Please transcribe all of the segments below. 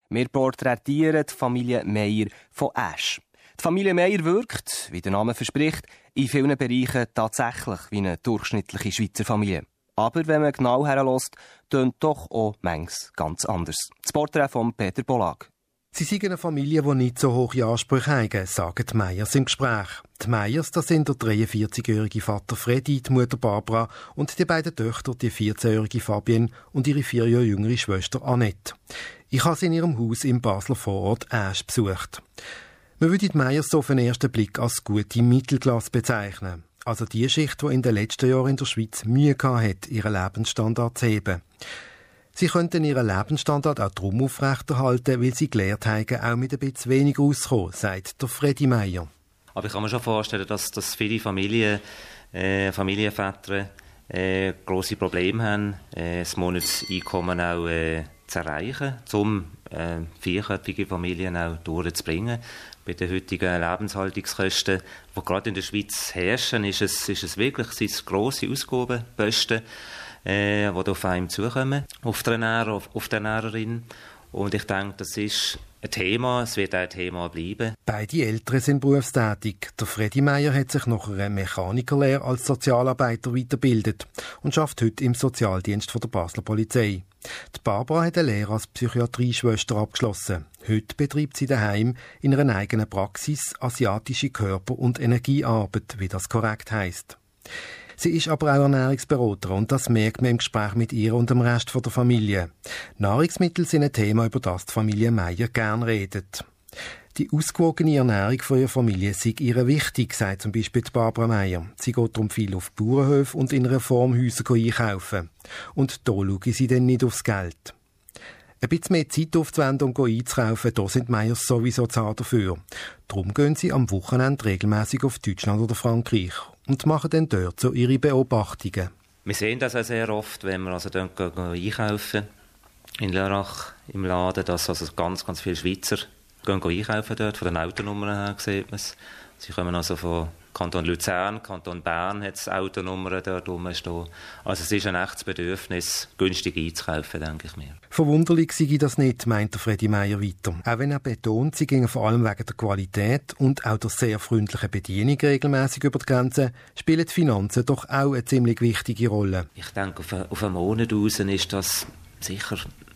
Wir porträtieren die Familie Meyer von Asch. Die Familie Meyer wirkt, wie der Name verspricht, in vielen Bereichen tatsächlich wie eine durchschnittliche Schweizer Familie. Aber wenn man genau herlässt, tönt doch auch manches ganz anders. Das Porträt von Peter Bolag. Sie sind eine Familie, die nicht so hohe Ansprüche haben, sagen die Meyers im Gespräch. Die Meyers, das sind der 43-jährige Vater Freddy, die Mutter Barbara und die beiden Töchter, die 14-jährige Fabienne und ihre 4 Jahre jüngere Schwester Annette. Ich habe sie in ihrem Haus im Basler Vorort Asch besucht. Man würde die Meyers so auf den ersten Blick als gute Mittelklasse bezeichnen. Also die Schicht, die in den letzten Jahren in der Schweiz Mühe hat, ihren Lebensstandard zu heben. Sie könnten ihren Lebensstandard auch darum aufrechterhalten, weil sie gelernt haben, auch mit ein bisschen weniger auszukommen, sagt der Freddy Meyer. Aber ich kann mir schon vorstellen, dass viele Familienväter grosse Probleme haben, das Monatseinkommen auch zu erreichen, um 4-köpfige Familien auch durchzubringen. Bei den heutigen Lebenshaltungskosten, die gerade in der Schweiz herrschen, ist es wirklich grosse Ausgabenposten, die auf einem zukommen, auf der Ernährerin. Und ich denke, das ist ein Thema, es wird auch ein Thema bleiben. Beide Eltern sind berufstätig. Der Freddy Meyer hat sich nach einer Mechanikerlehre als Sozialarbeiter weitergebildet und arbeitet heute im Sozialdienst der Basler Polizei. Die Barbara hat eine Lehre als Psychiatrieschwester abgeschlossen. Heute betreibt sie daheim in einer eigenen Praxis asiatische Körper- und Energiearbeit, wie das korrekt heisst. Sie ist aber auch Ernährungsberaterin und das merkt man im Gespräch mit ihr und dem Rest der Familie. Nahrungsmittel sind ein Thema, über das die Familie Meyer gern redet. Die ausgewogene Ernährung von ihrer Familie sei ihr wichtig, sagt zum Beispiel die Barbara Meyer. Sie geht darum viel auf Bauernhöfe und in Reformhäusern einkaufen. Und da schaue sie dann nicht aufs Geld. Ein bisschen mehr Zeit aufzuwenden und einzukaufen, da sind Meyers sowieso zart dafür. Darum gehen sie am Wochenende regelmäßig auf Deutschland oder Frankreich und machen dann dort so ihre Beobachtungen. Wir sehen das auch sehr oft, wenn wir also dann einkaufen in Lörrach im Laden, dass also ganz, ganz viele Schweizer gehen einkaufen dort. Von den Autonummern her sieht man es. Sie kommen also von Kanton Luzern, Kanton Bern hat es Autonummern dort rumstehen. Also es ist ein echtes Bedürfnis, günstig einzukaufen, denke ich mir. Verwunderlich sei das nicht, meint der Freddy Meyer weiter. Auch wenn er betont, sie gingen vor allem wegen der Qualität und auch der sehr freundlichen Bedienung regelmäßig über die Grenze, spielen die Finanzen doch auch eine ziemlich wichtige Rolle. Ich denke, auf einen Monat raus ist das sicher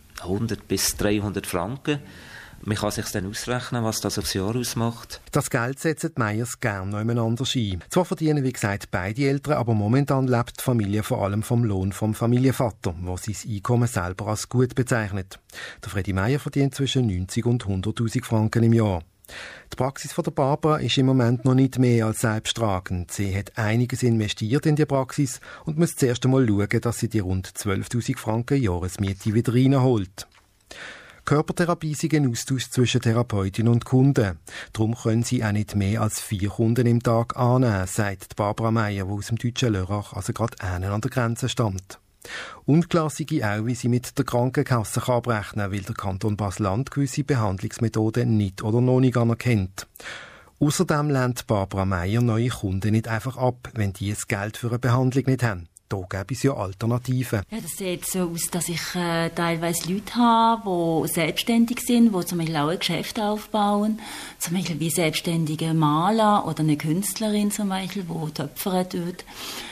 100 bis 300 Franken. Man kann sich dann ausrechnen, was das aufs Jahr ausmacht. Das Geld setzen die Meyers gerne noch jemand anders ein. Zwar verdienen, wie gesagt, beide Eltern, aber momentan lebt die Familie vor allem vom Lohn vom Familienvater, der sein Einkommen selber als gut bezeichnet. Der Freddy Meyer verdient zwischen 90 und 100'000 Franken im Jahr. Die Praxis von der Barbara ist im Moment noch nicht mehr als selbsttragend. Sie hat einiges investiert in die Praxis und muss zuerst einmal schauen, dass sie die rund 12'000 Franken Jahresmiete wieder reinholt. Körpertherapie ist ein Austausch zwischen Therapeutin und Kunden. Darum können sie auch nicht mehr als 4 Kunden im Tag annehmen, sagt Barbara Meyer, die aus dem deutschen Lörrach, also gerade an der Grenze stammt. Unklar sei auch, wie sie mit der Krankenkasse abrechnen kann, weil der Kanton Basel-Land gewisse Behandlungsmethoden nicht oder noch nicht anerkennt. Außerdem lehnt Barbara Meyer neue Kunden nicht einfach ab, wenn die das Geld für eine Behandlung nicht haben. Da gäbe es ja Alternativen. Ja, das sieht so aus, dass ich teilweise Leute habe, die selbstständig sind, die zum Beispiel auch ein Geschäft aufbauen. Zum Beispiel wie selbstständige Maler oder eine Künstlerin zum Beispiel, die töpfern tut.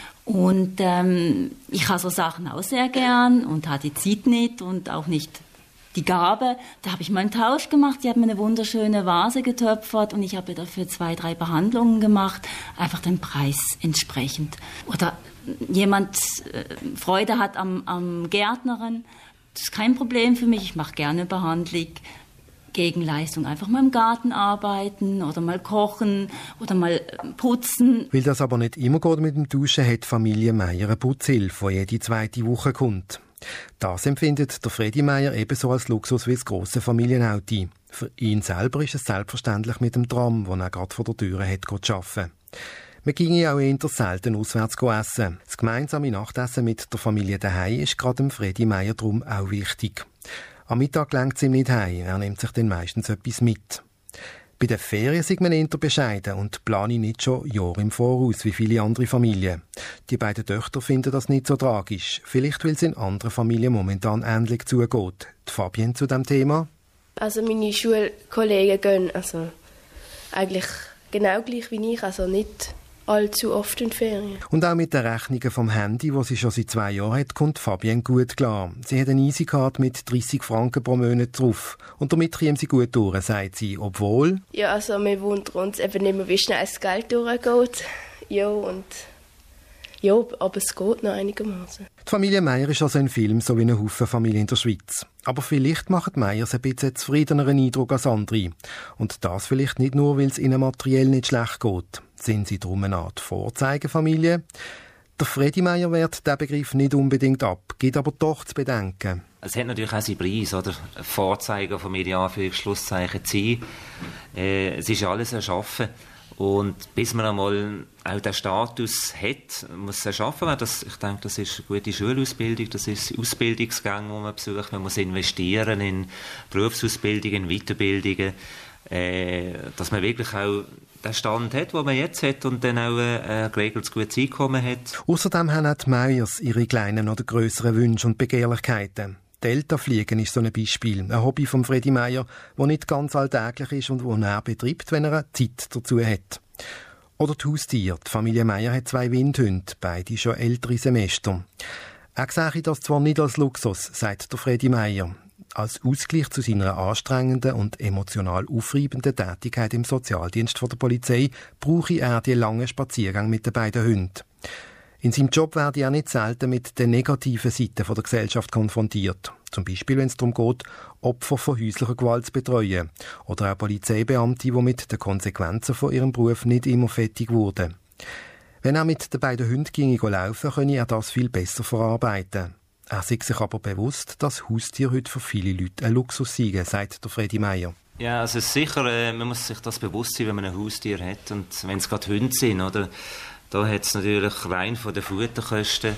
Und ich habe so Sachen auch sehr gern und habe die Zeit nicht und auch nicht die Gabe. Da habe ich mal einen Tausch gemacht. Die hat mir eine wunderschöne Vase getöpfert und ich habe dafür 2-3 Behandlungen gemacht. Einfach den Preis entsprechend. Oder jemand Freude hat am Gärtnern, das ist kein Problem für mich. Ich mache gerne Behandlung, Gegenleistung. Einfach mal im Garten arbeiten oder mal kochen oder mal putzen. Weil das aber nicht immer geht mit dem Duschen, hat die Familie Meyer eine Putzhilfe, die jede 2. Woche kommt. Das empfindet der Freddy Meyer ebenso als Luxus wie das grosse Familienauto. Für ihn selber ist es selbstverständlich mit dem Tram, den er gerade vor der Tür hat arbeiten. Man ginge auch eher selten auswärts essen. Das gemeinsame Nachtessen mit der Familie daheim ist gerade dem Freddy Meyer drum auch wichtig. Am Mittag gelangt es ihm nicht heim, er nimmt sich dann meistens etwas mit. Bei den Ferien sind man eher bescheiden und plane nicht schon Jahre im Voraus wie viele andere Familien. Die beiden Töchter finden das nicht so tragisch. Vielleicht, weil es in anderen Familien momentan ähnlich zugeht. Die Fabienne zu diesem Thema? Also meine Schulkollegen gehen eigentlich genau gleich wie ich, also nicht allzu oft in die Ferien. Und auch mit den Rechnungen vom Handy, die sie schon seit 2 Jahren hat, kommt Fabienne gut klar. Sie hat eine EasyCard mit 30 Franken pro Monat drauf. Und damit kommt sie gut durch, sagt sie, obwohl... Ja, also wir wundern uns eben immer, wie schnell das Geld durchgeht. Ja, aber es geht noch einigermaßen. Die Familie Meier ist also ein Film, so wie ein Haufen Familie in der Schweiz. Aber vielleicht machen die Meiers ein bisschen zufriedeneren Eindruck als andere. Und das vielleicht nicht nur, weil es ihnen materiell nicht schlecht geht. Sind sie darum eine Art Vorzeigefamilie? Der Fredi Meier wehrt diesen Begriff nicht unbedingt ab, gibt aber doch zu bedenken. Es hat natürlich auch seinen Preis, oder? Vorzeigefamilie, Anführungs-Schlusszeichen, zu sein. Es ist alles erschaffen. Und bis man einmal auch den Status hat, muss es erschaffen werden. Ich denke, das ist eine gute Schulausbildung, das ist Ausbildungsgänge, die man besucht. Man muss investieren in Berufsausbildung, in Weiterbildungen, dass man wirklich auch den Stand hat, den man jetzt hat und dann auch ein geregeltes gutes Einkommen hat. Außerdem haben auch die Meiers ihre kleinen oder grösseren Wünsche und Begehrlichkeiten. Deltafliegen ist so ein Beispiel, ein Hobby von Fredi Meier, das nicht ganz alltäglich ist und das er betreibt, wenn er Zeit dazu hat. Oder die Haustiere. Die Familie Meier hat 2 Windhunde, beide schon ältere Semester. Er sehe das zwar nicht als Luxus, sagt der Fredi Meier. Als Ausgleich zu seiner anstrengenden und emotional aufreibenden Tätigkeit im Sozialdienst der Polizei brauche er die langen Spaziergänge mit den beiden Hunden. In seinem Job werde er nicht selten mit den negativen Seiten der Gesellschaft konfrontiert. Zum Beispiel, wenn es darum geht, Opfer von häuslicher Gewalt zu betreuen. Oder auch Polizeibeamte, die mit den Konsequenzen von ihrem Beruf nicht immer fertig wurden. Wenn er mit den beiden Hunden ginge laufen, könne er das viel besser verarbeiten. Er sei sich aber bewusst, dass Haustiere heute für viele Leute ein Luxus seien, sagt der Fredi Meier. Ja, also sicher, man muss sich das bewusst sein, wenn man ein Haustier hat. Und wenn es gerade Hunde sind, oder? Da hat es natürlich rein von den Futterkosten,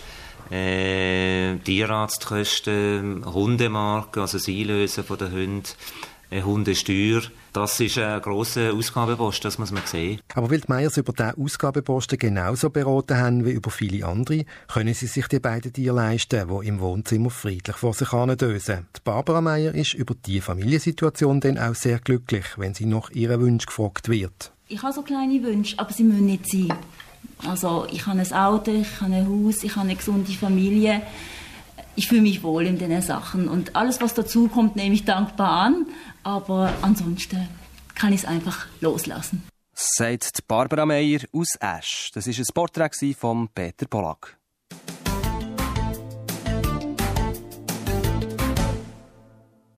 Tierarztkosten, Hundemarken, also das Einlösen von den Hunden, Hundesteuer. Das ist ein grosser Ausgabenposten, das muss man sehen. Aber weil die Meiers über diesen Ausgabenposten genauso beraten haben wie über viele andere, können sie sich die beiden Tiere leisten, die im Wohnzimmer friedlich vor sich hindösen. Die Barbara Meier ist über diese Familiensituation dann auch sehr glücklich, wenn sie nach ihren Wünschen gefragt wird. Ich habe so kleine Wünsche, aber sie müssen nicht sein. Also ich habe ein Auto, ich habe ein Haus, ich habe eine gesunde Familie. Ich fühle mich wohl in diesen Sachen. Und alles, was dazu kommt, nehme ich dankbar an. Aber ansonsten kann ich es einfach loslassen. Sagt Barbara Meier aus Asch. Das war ein Porträt von Peter Polak.